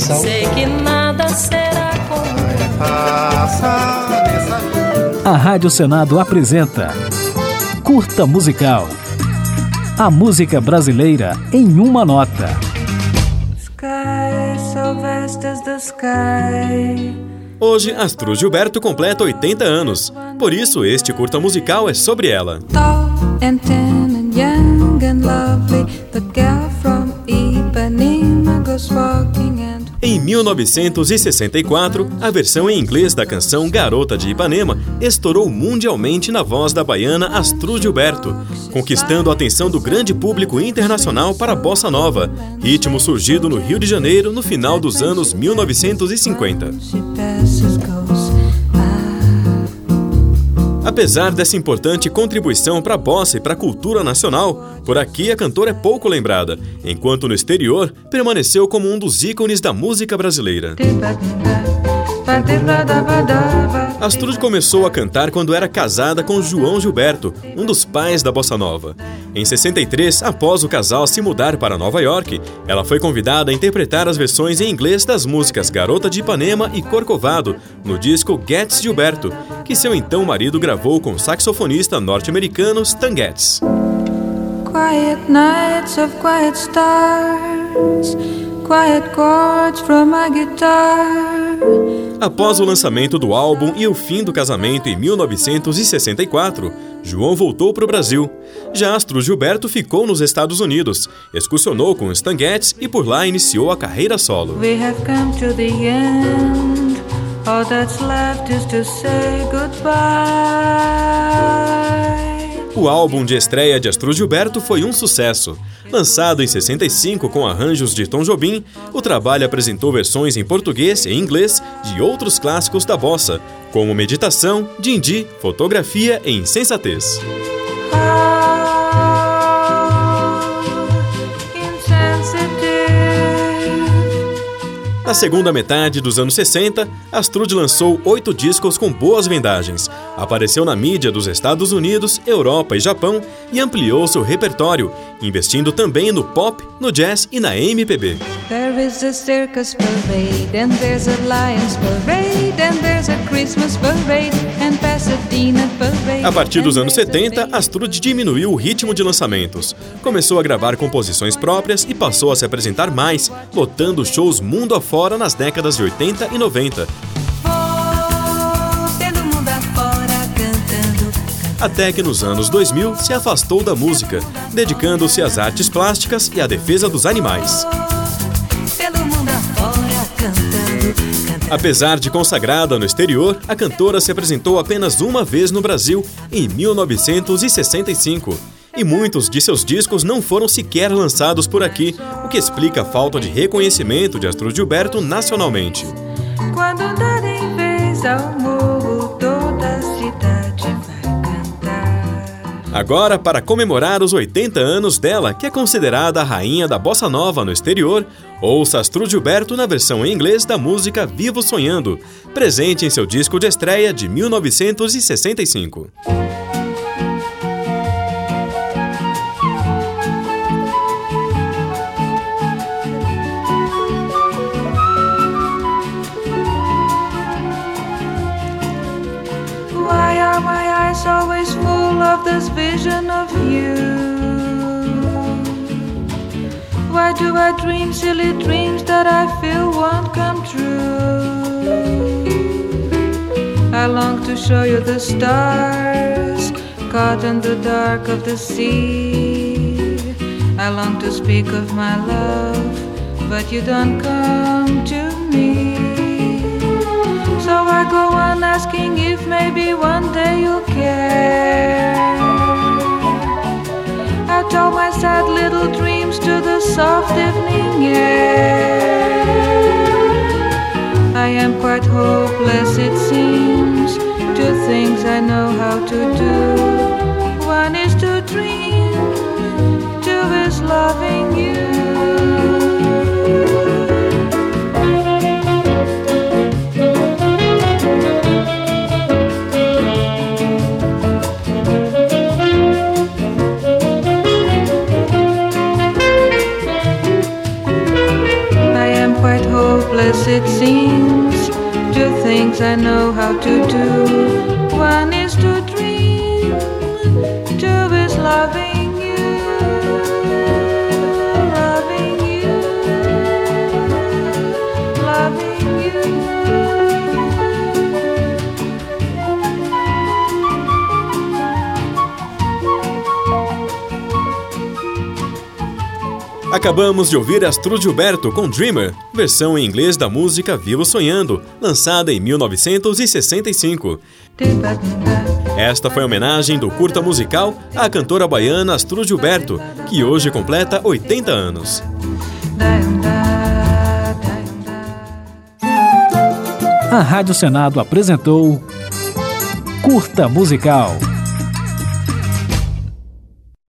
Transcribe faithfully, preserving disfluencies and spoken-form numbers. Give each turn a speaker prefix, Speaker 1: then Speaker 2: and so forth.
Speaker 1: canção.
Speaker 2: Sei que nada será como
Speaker 3: A Rádio Senado apresenta Curta Musical. A música brasileira em uma nota.
Speaker 4: Sky so vast as the sky.
Speaker 5: Hoje, Astrud Gilberto completa oitenta anos. Por isso, este curta musical é sobre ela.
Speaker 4: Tall and tan and young and lovely, the girl from Ipanema goes walking and...
Speaker 5: Em mil novecentos e sessenta e quatro, a versão em inglês da canção Garota de Ipanema estourou mundialmente na voz da baiana Astrud Gilberto, conquistando a atenção do grande público internacional para a bossa nova, ritmo surgido no Rio de Janeiro no final dos anos mil novecentos e cinquenta. Apesar dessa importante contribuição para a bossa e para a cultura nacional, por aqui a cantora é pouco lembrada, enquanto no exterior permaneceu como um dos ícones da música brasileira. Astrud começou a cantar quando era casada com João Gilberto, um dos pais da bossa nova. Em sessenta e três, após o casal se mudar para Nova York, ela foi convidada a interpretar as versões em inglês das músicas Garota de Ipanema e Corcovado, no disco Getz Gilberto, que seu então marido gravou com o saxofonista norte-americano Stan Getz.
Speaker 4: Quiet nights of quiet stars, quiet chords from my guitar.
Speaker 5: Após o lançamento do álbum e o fim do casamento em mil novecentos e sessenta e quatro, João voltou para o Brasil. Já Astrud Gilberto ficou nos Estados Unidos, excursionou com Stan Getz e por lá iniciou a carreira solo.
Speaker 4: We have come to the end. All that's left is to say goodbye.
Speaker 5: O álbum de estreia de Astrud Gilberto foi um sucesso. Lançado em sessenta e cinco com arranjos de Tom Jobim, o trabalho apresentou versões em português e inglês de outros clássicos da bossa, como Meditação, Dindi, Fotografia e Insensatez. Na segunda metade dos anos sessenta, Astrud lançou oito discos com boas vendagens, apareceu na mídia dos Estados Unidos, Europa e Japão e ampliou seu repertório, investindo também no pop, no jazz e na M P B.
Speaker 4: There is a circus parade and there's a Lions parade and there's a Christmas parade and Pasadena parade.
Speaker 5: A partir dos anos setenta, Astrud diminuiu o ritmo de lançamentos. Começou a gravar composições próprias e passou a se apresentar mais, lotando shows mundo afora fora nas décadas de oitenta e noventa. Até que nos anos dois mil se afastou da música, dedicando-se às artes plásticas e à defesa dos animais. Apesar de consagrada no exterior, a cantora se apresentou apenas uma vez no Brasil, em mil novecentos e sessenta e cinco. E muitos de seus discos não foram sequer lançados por aqui, o que explica a falta de reconhecimento de Astrud Gilberto nacionalmente.
Speaker 4: Quando darem vez ao morro, toda a cidade vai cantar.
Speaker 5: Agora, para comemorar os oitenta anos dela, que é considerada a rainha da bossa nova no exterior, ouça Astrud Gilberto na versão em inglês da música Vivo Sonhando, presente em seu disco de estreia de mil novecentos e sessenta e cinco.
Speaker 4: Always full of this vision of you. Why do I dream silly dreams that I feel won't come true? I long to show you the stars caught in the dark of the sea. I long to speak of my love, but you don't come to me. So I go on asking if maybe one day you'll care. I told my sad little dreams to the soft evening air. I am quite hopeless, it seems, two things I know how to do. One is to dream, two is loving you. things I know how to do. One is to dream, two is loving you, loving you, loving you.
Speaker 5: Acabamos de ouvir Astrud Gilberto com Dreamer, versão em inglês da música Vivo Sonhando, lançada em mil novecentos e sessenta e cinco. Esta foi a homenagem do Curta Musical à cantora baiana Astrud Gilberto, que hoje completa oitenta anos.
Speaker 3: A Rádio Senado apresentou Curta Musical.